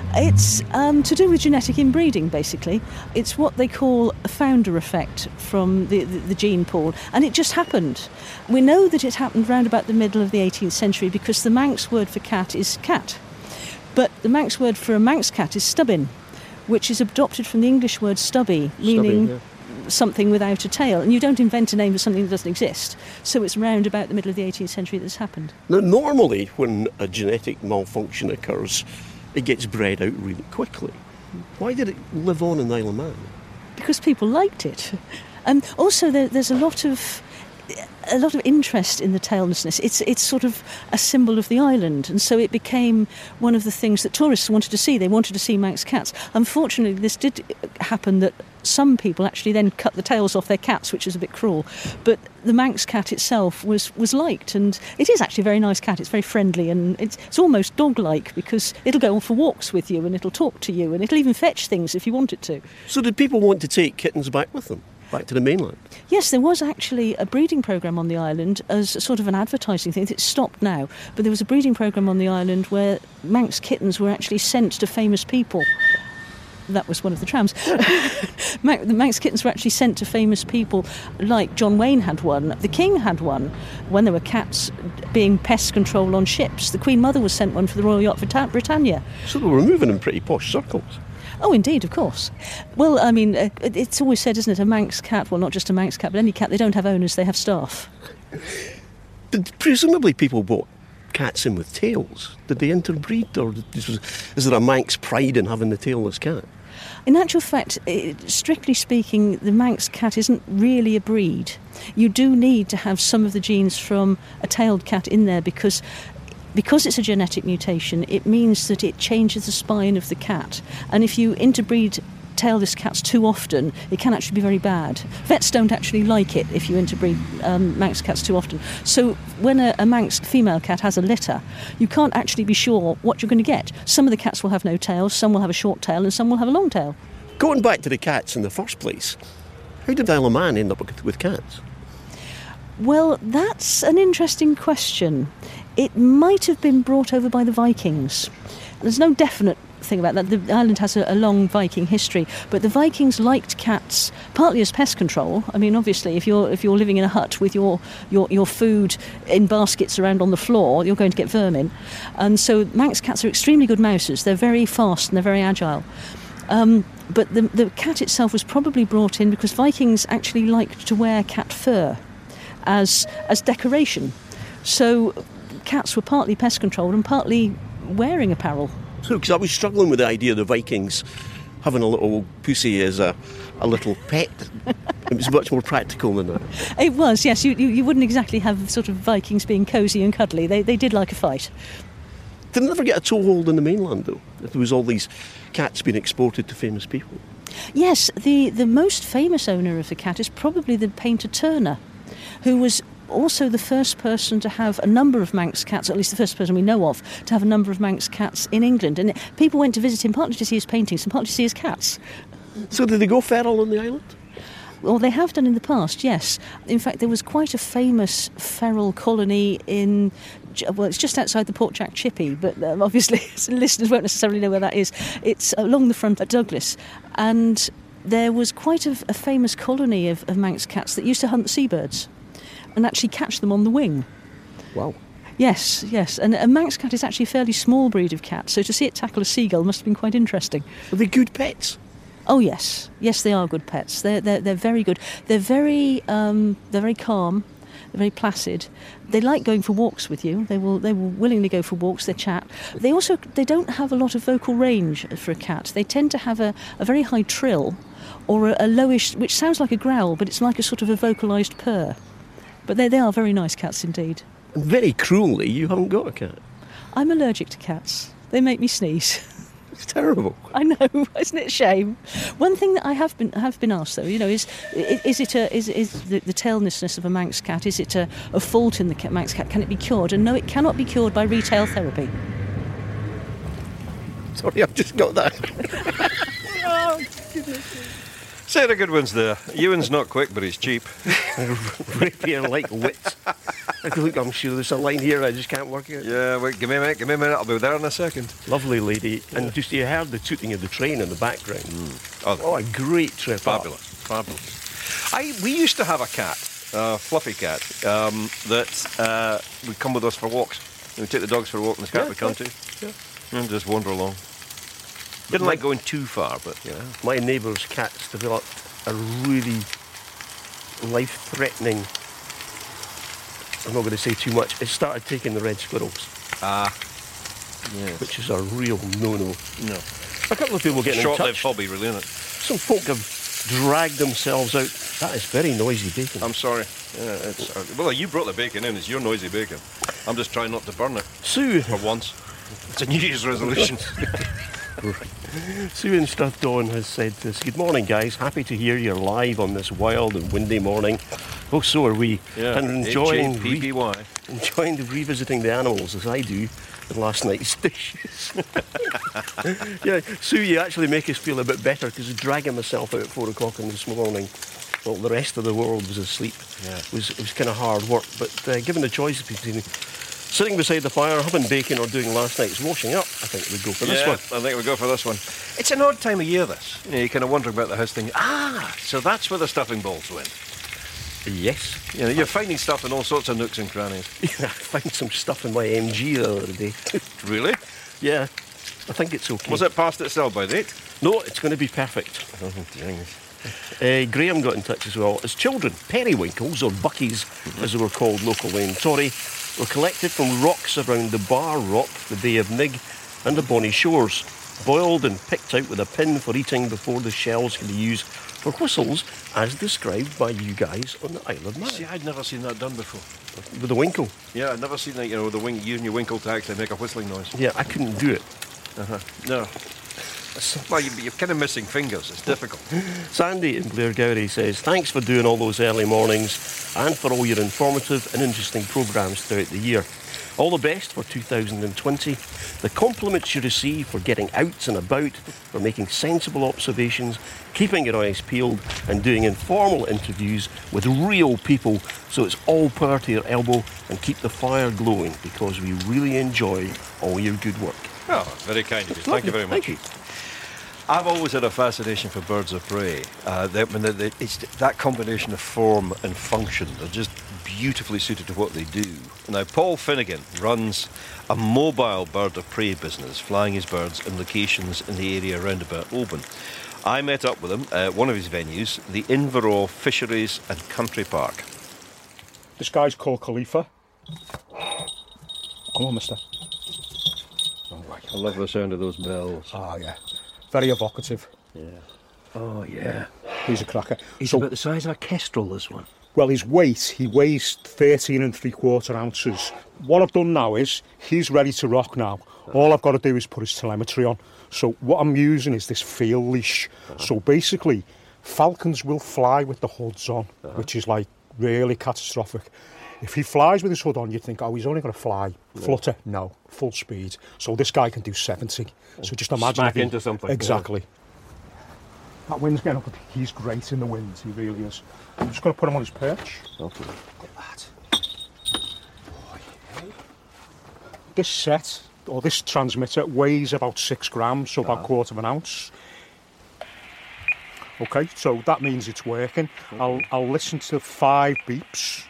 It's um, to do with genetic inbreeding, basically. It's what they call a founder effect from the, the, the gene pool, and it just happened. We know that it happened round about the middle of the eighteenth century because the Manx word for cat is cat, but the Manx word for a Manx cat is stubbin, which is adopted from the English word stubby, meaning Stubby, yeah. something without a tail. And you don't invent a name for something that doesn't exist. So it's round about the middle of the eighteenth century that this happened. Now, normally when a genetic malfunction occurs, it gets bred out really quickly. Why did it live on in the Isle of Man? Because people liked it. And um, also there, there's a lot of a lot of interest in the taillessness. It's it's sort of a symbol of the island, and so it became one of the things that tourists wanted to see. They wanted to see Manx cats. Unfortunately, this did happen that some people actually then cut the tails off their cats, which is a bit cruel. But the Manx cat itself was, was liked, and it is actually a very nice cat. It's very friendly, and it's, it's almost dog-like because it'll go on for walks with you, and it'll talk to you, and it'll even fetch things if you want it to. So did people want to take kittens back with them, back to the mainland? Yes, there was actually a breeding programme on the island as a sort of an advertising thing. It's stopped now, but there was a breeding programme on the island where Manx kittens were actually sent to famous people. That was one of the trams. The Manx kittens were actually sent to famous people, like John Wayne had one. The King had one when there were cats being pest control on ships. The Queen Mother was sent one for the Royal Yacht Britannia. So they were moving in pretty posh circles. Oh, indeed, of course. Well, I mean, uh, it's always said, isn't it, a Manx cat, well, not just a Manx cat, but any cat, they don't have owners, they have staff. But presumably people bought cats in with tails. Did they interbreed, or is, is there a Manx pride in having the tailless cat? In actual fact, it, strictly speaking, the Manx cat isn't really a breed. You do need to have some of the genes from a tailed cat in there because because it's a genetic mutation, it means that it changes the spine of the cat. And if you interbreed tailless cats too often, it can actually be very bad. Vets don't actually like it if you interbreed um, Manx cats too often. So when a, a Manx female cat has a litter, you can't actually be sure what you're going to get. Some of the cats will have no tails, some will have a short tail, and some will have a long tail. Going back to the cats in the first place, how did Isle of Man end up with cats? Well, that's an interesting question. It might have been brought over by the Vikings. There's no definite thing about that. The island has a, a long Viking history, but the Vikings liked cats partly as pest control. I mean, obviously, if you're if you're living in a hut with your your, your food in baskets around on the floor, you're going to get vermin. And so Manx cats are extremely good mousers. They're very fast and they're very agile. Um, but the, the cat itself was probably brought in because Vikings actually liked to wear cat fur as as decoration. So cats were partly pest control and partly wearing apparel. So, because I was struggling with the idea of the Vikings having a little pussy as a, a little pet. It was much more practical than that. It was, yes. You, you, you wouldn't exactly have sort of Vikings being cosy and cuddly. They they did like a fight. Did they never get a toehold in the mainland, though? If there was all these cats being exported to famous people? Yes, the, the most famous owner of the cat is probably the painter Turner, who was also the first person to have a number of Manx cats, or at least the first person we know of, to have a number of Manx cats in England. And people went to visit him partly to see his paintings and partly to see his cats. So did they go feral on the island? Well, they have done in the past, yes. In fact, there was quite a famous feral colony in, well, it's just outside the Port Jack Chippy, but um, obviously listeners won't necessarily know where that is. It's along the front at Douglas. And there was quite a, a famous colony of, of Manx cats that used to hunt seabirds and actually catch them on the wing. Wow. Yes, yes. And a Manx cat is actually a fairly small breed of cat, so to see it tackle a seagull must have been quite interesting. Are they good pets? Oh yes, yes, they are good pets. They're they're, they're very good. They're very um, they're very calm. They're very placid. They like going for walks with you. They will they will willingly go for walks. They chat. They also they don't have a lot of vocal range for a cat. They tend to have a, a very high trill, or a, a lowish, which sounds like a growl, but it's like a sort of a vocalised purr. But they they are very nice cats indeed. And very cruelly, you haven't got a cat. I'm allergic to cats. They make me sneeze. It's terrible. I know, isn't it a shame? One thing that I have been have been asked though, you know, is is it a is is the, the taillessness of a Manx cat? Is it a, a fault in the Manx cat? Can it be cured? And no, it cannot be cured by retail therapy. Sorry, I've just got that. Oh, goodness. Sarah Goodwin's there. Ewan's not quick, but he's cheap. Rapier like wit. Look, I'm sure there's a line here, I just can't work it. Yeah, wait, give me a minute, give me a minute, I'll be there in a second. Lovely lady. Yeah. And just you heard the tooting of the train in the background. Mm. Oh, oh, a great trip. Fabulous, up. fabulous. I, we used to have a cat, a fluffy cat, um, that uh, would come with us for walks. We'd take the dogs for a walk and the cat yeah, would come yeah. too. Yeah. And just wander along. Didn't my, like going too far, but you know. My neighbour's cats developed a really life-threatening, I'm not going to say too much, it started taking the red squirrels. Ah, yes. Which is a real no-no. No. A couple of people getting in touch. Short-lived hobby, really, isn't it? Some folk have dragged themselves out. That is very noisy bacon. I'm sorry. Yeah, it's, uh, well, you brought the bacon in. It's your noisy bacon. I'm just trying not to burn it. Sue. For once. It's a New Year's resolution. Right. Sue in Strathdawn has said this. Good morning, guys. Happy to hear you're live on this wild and windy morning. Oh, so are we. Yeah. And enjoying, P P Y. Re- enjoying revisiting the animals as I do in last night's dishes. Yeah, Sue, you actually make us feel a bit better because dragging myself out at four o'clock in this morning, well, the rest of the world was asleep. Yeah. It was, it was kind of hard work. But uh, given the choice between sitting beside the fire, having bacon, or doing last night's washing up, I think we'd go for yeah, this one. I think we'll go for this one. It's an odd time of year, this. You know, you're kind of wondering about the house thing. Ah, so that's where the stuffing balls went. Yes. You know, you're finding stuff in all sorts of nooks and crannies. Yeah, I found some stuff in my M G the other day. Really? Yeah, I think it's okay. Was it past its sell-by date? No, it's going to be perfect. Oh, dang. Uh, Graham got in touch as well. As children, periwinkles, or buckies, mm-hmm. as they were called locally in Torry, were collected from rocks around the Bar Rock, the Bay of Nig, and the Bonny Shores, boiled and picked out with a pin for eating before the shells could be used for whistles, as described by you guys on the Isle of Man. See, I'd never seen that done before. With a winkle? Yeah, I'd never seen that, you know, the wing, using your winkle to actually make a whistling noise. Yeah, I couldn't do it. Uh-huh. No. Well, you, you're kind of missing fingers. It's difficult. Sandy in Blairgowrie says, thanks for doing all those early mornings and for all your informative and interesting programmes throughout the year. All the best for two thousand twenty. The compliments you receive for getting out and about, for making sensible observations, keeping your eyes peeled and doing informal interviews with real people, so it's all power to your elbow, and keep the fire glowing, because we really enjoy all your good work. Oh, very kind of you. Thank you very much. Thank you. I've always had a fascination for birds of prey. Uh, they, when they, they, it's that combination of form and function. They're just beautifully suited to what they do. Now, Paul Finnegan runs a mobile bird of prey business, flying his birds in locations in the area around about Oban. I met up with him at one of his venues, the Inverell Fisheries and Country Park. This guy's called Khalifa. Come on, mister. Oh, I love the sound of those bells. Ah, yeah. Very evocative. Yeah. Oh, yeah. He's a cracker. He's so, about the size of a kestrel, this one. Well, his weight, he weighs thirteen and three quarter ounces. What I've done now is, he's ready to rock now. All I've got to do is put his telemetry on. So what I'm using is this field leash. Uh-huh. So basically, falcons will fly with the hoods on, uh-huh. which is like really catastrophic. If he flies with his hood on, you'd think, oh, he's only going to fly, no. flutter. No, full speed. So this guy can do seventy. So just imagine... Smack he, into something. Exactly. Yeah. That wind's getting up. He's great in the wind, he really is. I'm just going to put him on his perch. Okay. Look at that. Oh, yeah. This set, or this transmitter, weighs about six grams, so about a uh-huh. quarter of an ounce. Okay, so that means it's working. Okay. I'll, I'll listen to five beeps.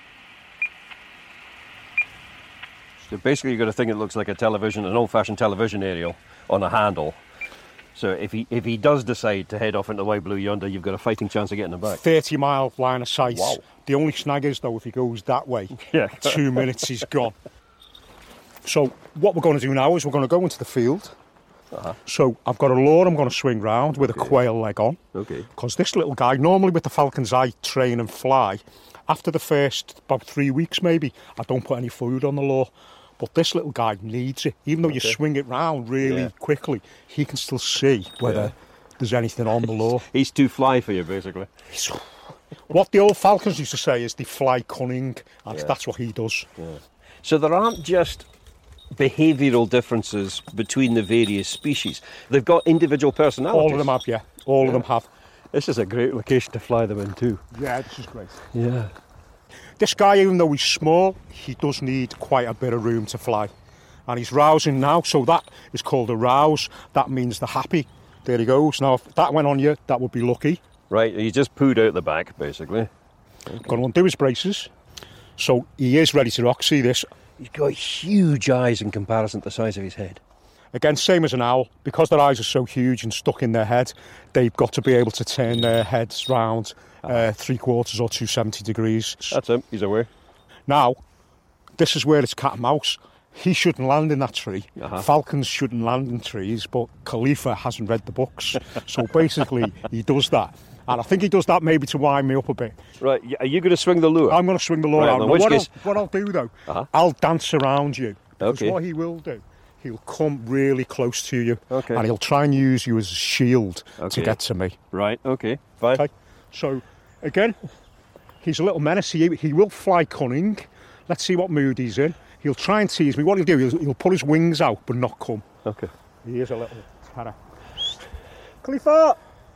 So basically, you've got to think it looks like a television, an old-fashioned television aerial on a handle. So if he if he does decide to head off into the white blue yonder, you've got a fighting chance of getting him back. thirty mile line of sight. Wow. The only snag is, though, if he goes that way, yeah. two minutes he's gone. So what we're going to do now is we're going to go into the field. Uh-huh. So I've got a lure I'm going to swing round with okay. a quail leg on. Okay. Because this little guy, normally with the falcons I train and fly, after the first about three weeks maybe, I don't put any food on the lure. But this little guy needs it. Even though okay. you swing it round really yeah. quickly, he can still see whether yeah. there's anything on the lure. He's too fly for you, basically. What the old falcons used to say is they fly cunning, and yeah. that's what he does. Yeah. So there aren't just behavioural differences between the various species. They've got individual personalities. All of them have, yeah. All yeah. of them have. This is a great location to fly them in too. Yeah, this is great. Yeah. This guy, even though he's small, he does need quite a bit of room to fly. And he's rousing now, so that is called a rouse. That means the happy. There he goes. Now, if that went on you, that would be lucky. Right, he just pooed out the back, basically. Okay. Going to undo his braces. So he is ready to rock. See this? He's got huge eyes in comparison to the size of his head. Again, same as an owl. Because their eyes are so huge and stuck in their head, they've got to be able to turn their heads round uh, three quarters or two hundred seventy degrees. That's him. He's away. Now, this is where it's cat and mouse. He shouldn't land in that tree. Uh-huh. Falcons shouldn't land in trees, but Khalifa hasn't read the books. So basically, he does that. And I think he does that maybe to wind me up a bit. Right, are you going to swing the lure? I'm going to swing the lure right, out. Well, what, case... I'll, what I'll do, though, uh-huh. I'll dance around you. Because okay. what he will do, he'll come really close to you. Okay. And he'll try and use you as a shield okay. to get to me. Right, okay, fine. Okay. So, again, he's a little menace. He, he will fly cunning. Let's see what mood he's in. He'll try and tease me. What he'll do, he'll, he'll put his wings out, but not come. Okay. He is a little terror. Khalifa!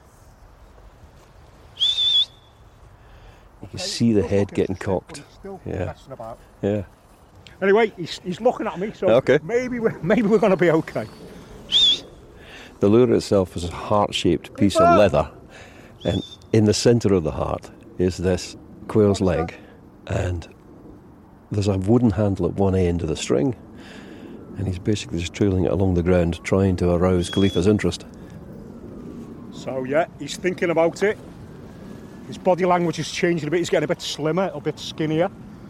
You can see the head getting cocked. Yeah. About. Yeah. Anyway, he's, he's looking at me, so okay. maybe we're, maybe we're going to be okay. The lure itself is a heart-shaped piece of leather, and in the centre of the heart is this quail's leg, and there's a wooden handle at one end of the string, and he's basically just trailing it along the ground, trying to arouse Khalifa's interest. So yeah, he's thinking about it. His body language is changing a bit. He's getting a bit slimmer, a bit skinnier.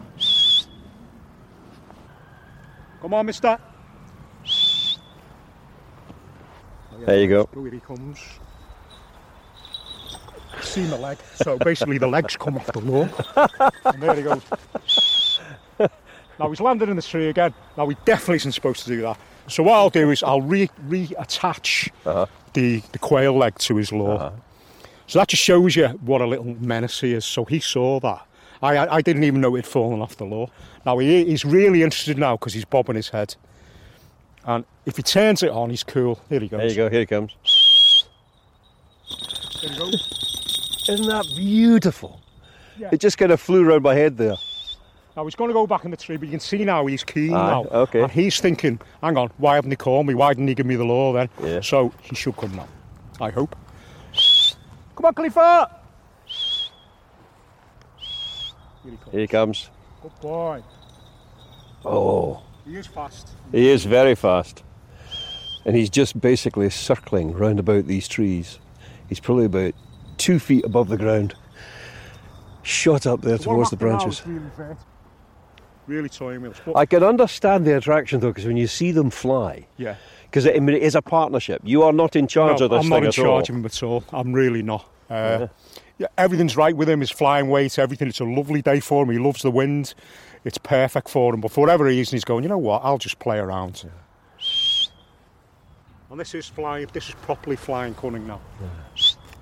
Come on, mister. There you go. Here he comes. Seen the leg. So basically the legs come off the lure. And there he goes. Now he's landed in the tree again. Now he definitely isn't supposed to do that. So what I'll do is I'll re- reattach uh-huh. the, the quail leg to his lure. Uh-huh. So that just shows you what a little menace he is. So he saw that. I I, I didn't even know it had fallen off the lure. Now he, he's really interested now because he's bobbing his head. And if he turns it on, he's cool. Here he goes. There you go, here he comes. There you go. Isn't that beautiful? Yeah. It just kind of flew around my head there. Now he's going to go back in the tree, but you can see now he's keen ah, now. Okay. And he's thinking, hang on, why haven't he called me? Why didn't he give me the lure then? Yeah. So he should come now, I hope. Come on, Khalifa! Here he comes. Here he comes. Good boy. Oh. He is fast. He is very fast. And he's just basically circling round about these trees. He's probably about two feet above the ground. Shot up there towards the branches. Really, really toying with us. I can understand the attraction though, because when you see them fly, yeah, because it, I mean, it is a partnership. You are not in charge no, of this I'm thing not in at charge all. of him at all. I'm really not. Uh, yeah. Yeah, everything's right with him. His flying weight, everything. It's a lovely day for him. He loves the wind. It's perfect for him. But for whatever reason, he's going, you know what? I'll just play around. Yeah. And this is flying. This is properly flying cunning now. Yeah.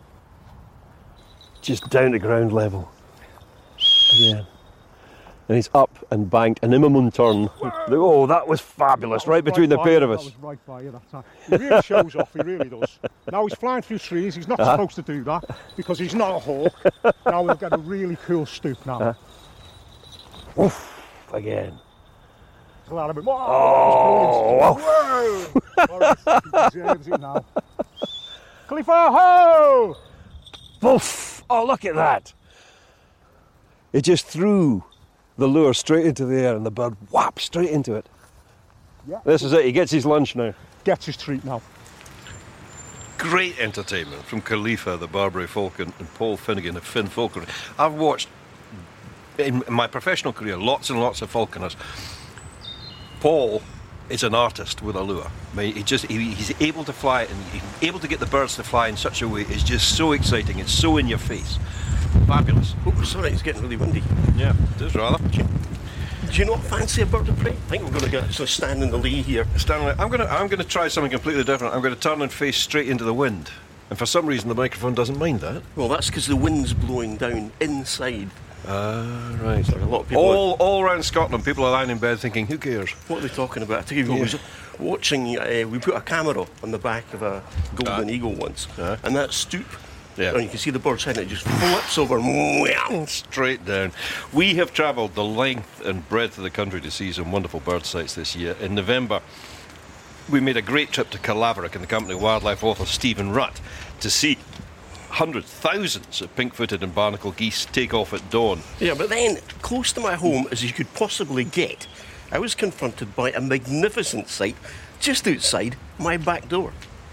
Just down to ground level. Again. And he's up and banked an Immelman turn. Whoa. Oh, that was fabulous, that was right between right the pair you. of us. That was right by you that time. He really shows off, he really does. Now he's flying through trees, he's not uh-huh. supposed to do that because he's not a hawk. Now we'll get a really cool stoop now. Uh-huh. Oof, again. Whoa, oh, whoa! Whoa. He deserves it now. Khalifa, ho! Oof! Oh, look at that. It just threw the lure straight into the air and the bird whap straight into it. Yeah. This is it, he gets his lunch now. Gets his treat now. Great entertainment from Khalifa, the Barbary Falcon, and Paul Finnegan, the Finn Falconer. I've watched, in my professional career, lots and lots of falconers. Paul is an artist with a lure. I mean, he just he, he's able to fly it and he's able to get the birds to fly in such a way. It's just so exciting, it's so in your face. Fabulous. Oh, sorry, it's getting really windy. Yeah, it is rather. Do you, do you not fancy a bird of prey? I think we're going to get so stand in the lee here. Stand, I'm going to I'm going to try something completely different. I'm going to turn and face straight into the wind. And for some reason, the microphone doesn't mind that. Well, that's because the wind's blowing down inside. Ah, right. So a lot of people all are, all around Scotland, people are lying in bed thinking, "Who cares? What are they talking about?" I tell you, yeah. I was watching. Uh, we put a camera on the back of a golden uh, eagle once, uh, and that stoop Yeah. And you can see the bird's head and it just flips over straight down. We have travelled the length and breadth of the country to see some wonderful bird sights this year. In November, we made a great trip to Calaverick in the company of wildlife author Stephen Rutt to see hundreds, thousands of pink-footed and barnacle geese take off at dawn. Yeah, but then, close to my home as you could possibly get, I was confronted by a magnificent sight just outside my back door.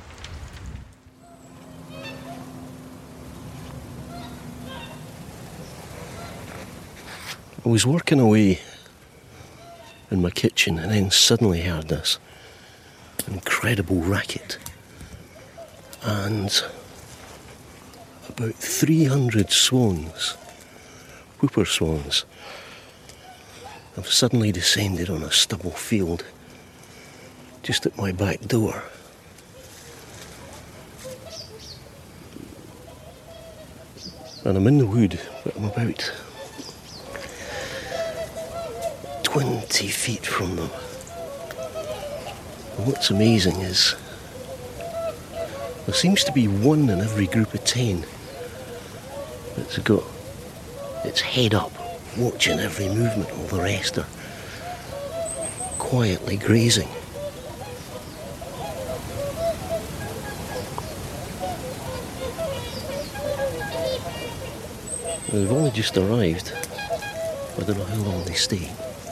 I was working away in my kitchen and then suddenly heard this incredible racket. And about three hundred swans, whooper swans, have suddenly descended on a stubble field just at my back door. And I'm in the wood, but I'm about twenty feet from them. And what's amazing is there seems to be one in every group of ten that's got its head up, watching every movement, while the rest are quietly grazing. They've only just arrived. I don't know how long they stay.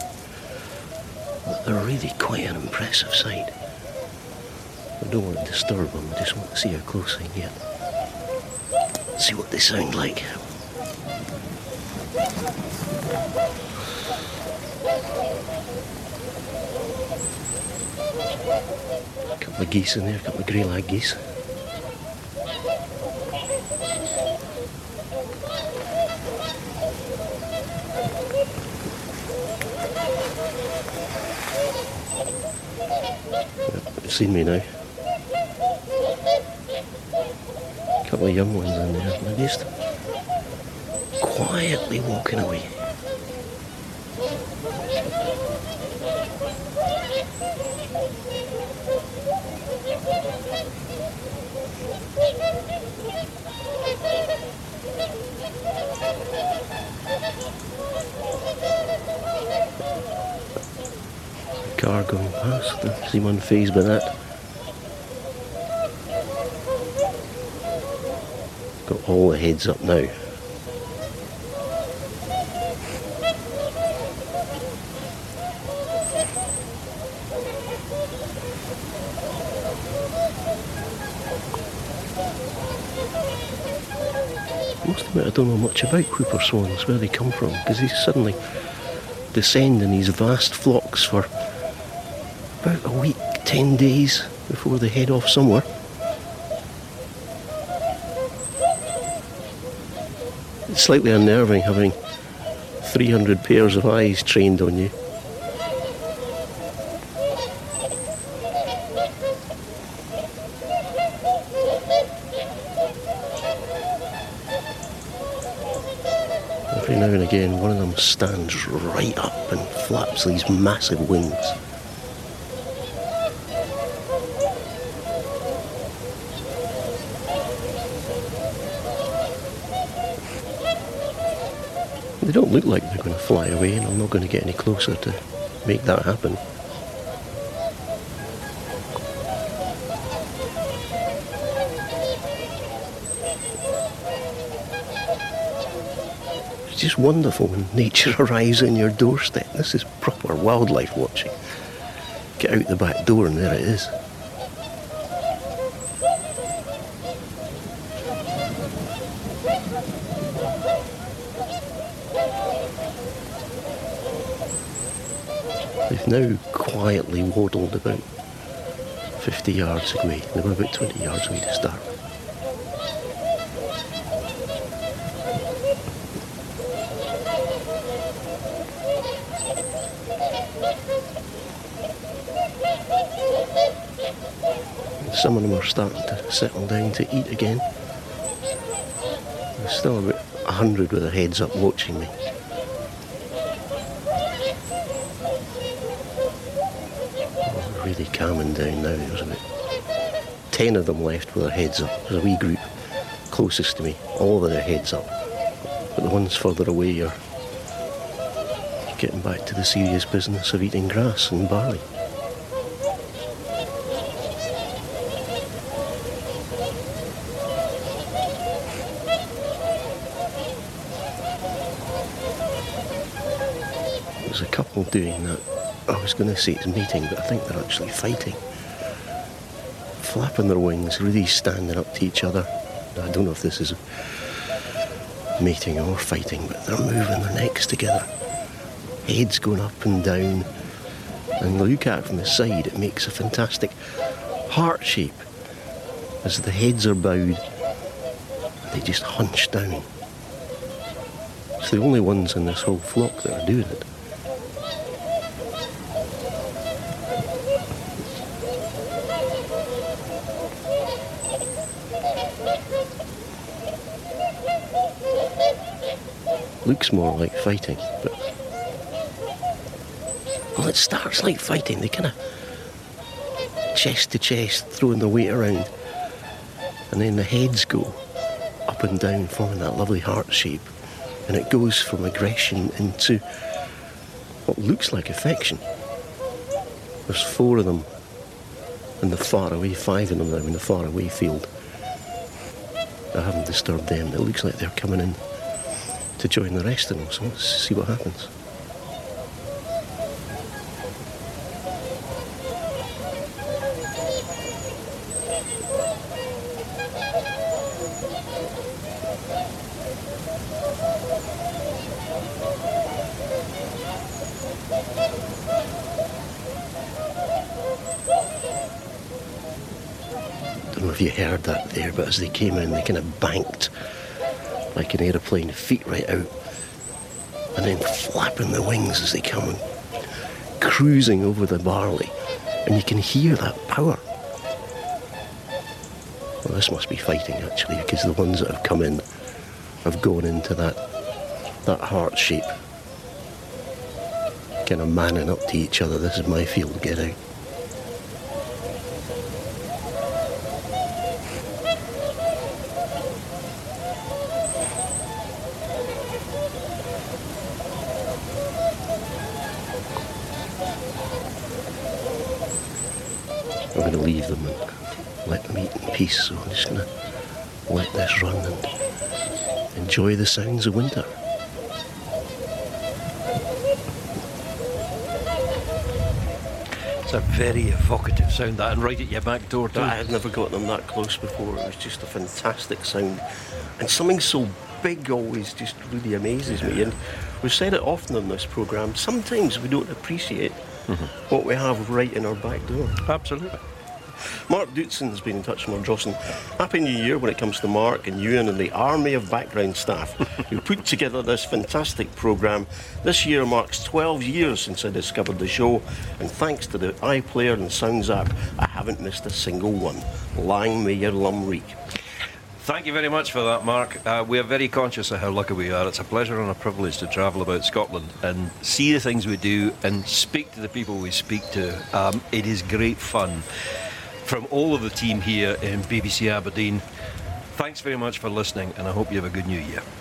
But they're really quite an impressive sight. I don't want to disturb them, I just want to see how close I can get. See what they sound like. A couple of geese in there, a couple of grey lag geese. Seen me now. A couple of young ones in there, and they're just quietly walking away. Car going past, I seem unfazed by that. Got all the heads up now. I must admit I don't know much about whooper swans, where they come from, because they suddenly descend in these vast flocks for about a week, ten days before they head off somewhere. It's slightly unnerving having three hundred pairs of eyes trained on you. Every now and again one of them stands right up and flaps these massive wings. They don't look like they're going to fly away, and I'm not going to get any closer to make that happen. It's just wonderful when nature arrives on your doorstep. This is proper wildlife watching. Get out the back door and there it is. They've now quietly waddled about fifty yards away. They were about twenty yards away to start with. Some of them are starting to settle down to eat again. There's still about a hundred with their heads up watching me. Oh, really calming down now. There's about ten of them left with their heads up. There's a wee group closest to me, all with their heads up. But the ones further away are getting back to the serious business of eating grass and barley. There's a couple doing that. I was going to say it's mating, but I think they're actually fighting. Flapping their wings, really standing up to each other. I don't know if this is mating or fighting, but they're moving their necks together. Heads going up and down. And look at it from the side, it makes a fantastic heart shape as the heads are bowed. They just hunch down. It's the only ones in this whole flock that are doing it. Looks more like fighting, but well, it starts like fighting. They kind of chest to chest, throwing the weight around, and then the heads go up and down, forming that lovely heart shape, and it goes from aggression into what looks like affection. There's four of them in the far away, five of them now in the far away field. I haven't disturbed them. It looks like they're coming in to join the rest of them, so let's see what happens. Don't know if you heard that there, but as they came in, they kind of banked like an aeroplane, feet right out, and then flapping the wings as they come and cruising over the barley, and you can hear that power. Well, this must be fighting actually, because the ones that have come in have gone into that that heart shape, kind of manning up to each other. This is my field, get out. I'm going to leave them and let them eat in peace, so I'm just going to let this run and enjoy the sounds of winter. It's a very evocative sound, that, and right at your back door too. I had never got them that close before. It was just a fantastic sound, and something so big always just really amazes me. And we've said it often on this programme, sometimes we don't appreciate mm-hmm. what we have right in our back door. Absolutely. Mark Dootson been in touch with Ardrossan. Happy New Year when it comes to Mark and Ewan and the army of background staff who put together this fantastic programme. This year marks twelve years since I discovered the show, and thanks to the iPlayer and Sounds app, I haven't missed a single one. Lang may your lum reek. Thank you very much for that, Mark. Uh, we are very conscious of how lucky we are. It's a pleasure and a privilege to travel about Scotland and see the things we do and speak to the people we speak to. Um, it is great fun. From all of the team here in B B C Aberdeen, thanks very much for listening, and I hope you have a good new year.